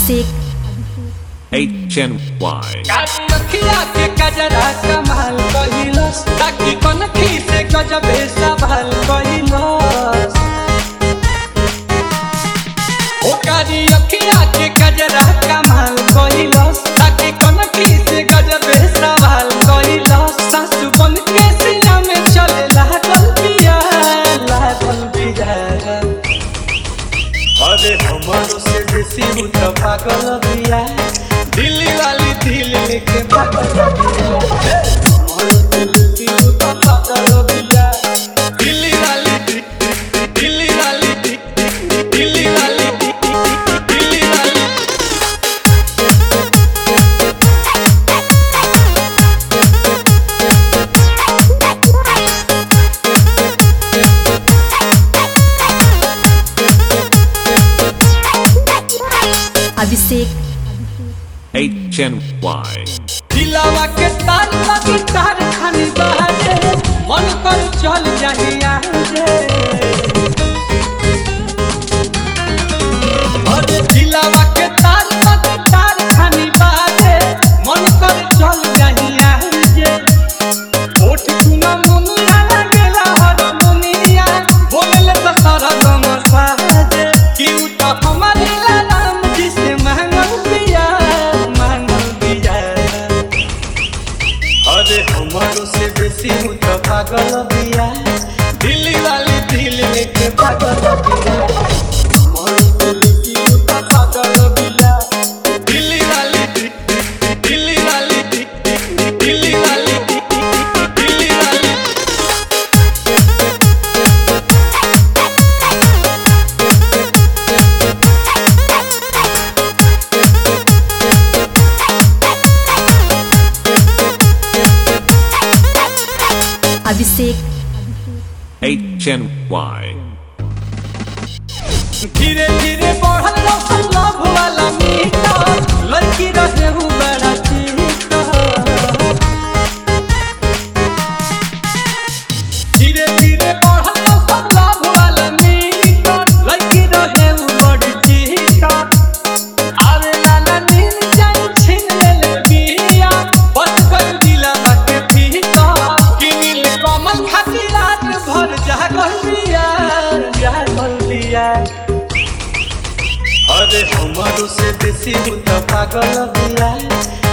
Abhishek HNY अखिया के गजरा कमाल कहिलस ताकि कनखी से गजबे सवाल कहिलस ओकारी अखिया के गजरा कमाल कहिलस ताकि कनखी से गजबे सवाल कहिलस सासु बन के सीना में चले लागल बिया अरे हमारो से बेसी उ त पागल बिया दिल्ली वाली दिल लेके पागल बिया हमारो से बेसी उ त पागल बिया दिल्ली वाली दिल्ली वाली दिल्ली वाली दिल्ली वाली अभिषेक HNY दिलावा के तार लगी तार खानी बाजे मन कर चल जाहिया रे अरे दिलावा के तार लगी तार खानी बाजे मन कर चल जाहिया रे ओठ सुना मुनिया लगेला हर मुनिया बोले तो सारा गम साजे कि उ तो हमारे नाम जिसे महंगल पिया अरे हमारो से बेसी उ त पागल बिया दिल्ली वाली दिल लेके पागल बिया हमारो से बेसी उ त पागल बिया दिल्ली वाली दिल्ली वाली दिल्ली वाली दिल्ली वाली अभिषेक HNY धीरे धीरे बढ़ल लव वाला मीठा लड़की रहे हूँ बड़ा चीता धीरे धीरे बढ़ल लव वाला मीठा लड़की रहे हूँ बड़ी चीता अरे लाला नील जान छीन ले बिया बस कर दिला के पीता कि नील कमल खाती रात भर जागल बिया अरे हमारो से बेसी उ त पागल बिया